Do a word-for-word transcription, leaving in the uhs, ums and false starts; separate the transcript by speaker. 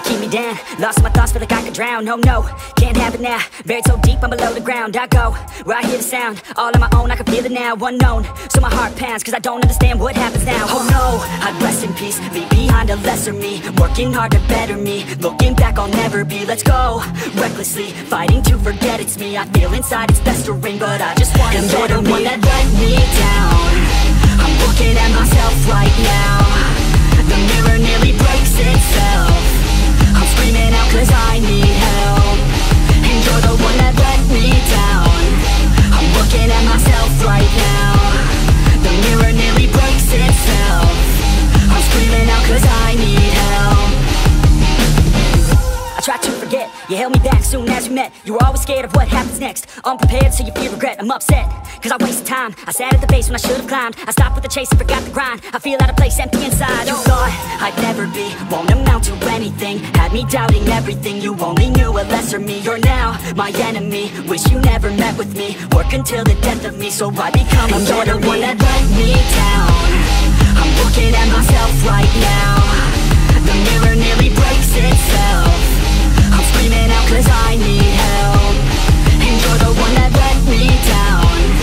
Speaker 1: can't keep me down. Lost in my thoughts, feel like I could drown. No, no, can't have it now. Buried so deep, I'm below the ground. I go where I hear the sound, all on my own, I can feel it now. Unknown, so my heart pounds, cause I don't understand what happens now. Oh no, I'd rest in peace, leave behind a lesser me. Working hard to better me, looking back I'll never be. Let's go, recklessly, fighting to forget it's me. I feel inside it's festering, but I just want to better me. One that let me down, I'm looking at myself right now. The mirror nearly breaks itself, I'm screaming out cause I need help. And you're the one that let me down, I'm looking at myself right now. The mirror nearly breaks itself, I'm screaming out cause I need help. I tried to forget, you held me back soon as we met. You were always scared of what happens next, unprepared so you feel regret. I'm upset, cause I wasted time. I sat at the base when I should've climbed. I stopped with the chase and forgot the grind. I feel out of place, empty inside. You thought I'd never be, won't amount to anything. Had me doubting everything, you only knew a lesser me. You're now my enemy, wish you never met with me. Work until the death of me, so I become a better me. One that let me down, I'm looking at myself right now. The mirror nearly breaks itself, I'm screaming out cause I need help. And you're the one that let me down,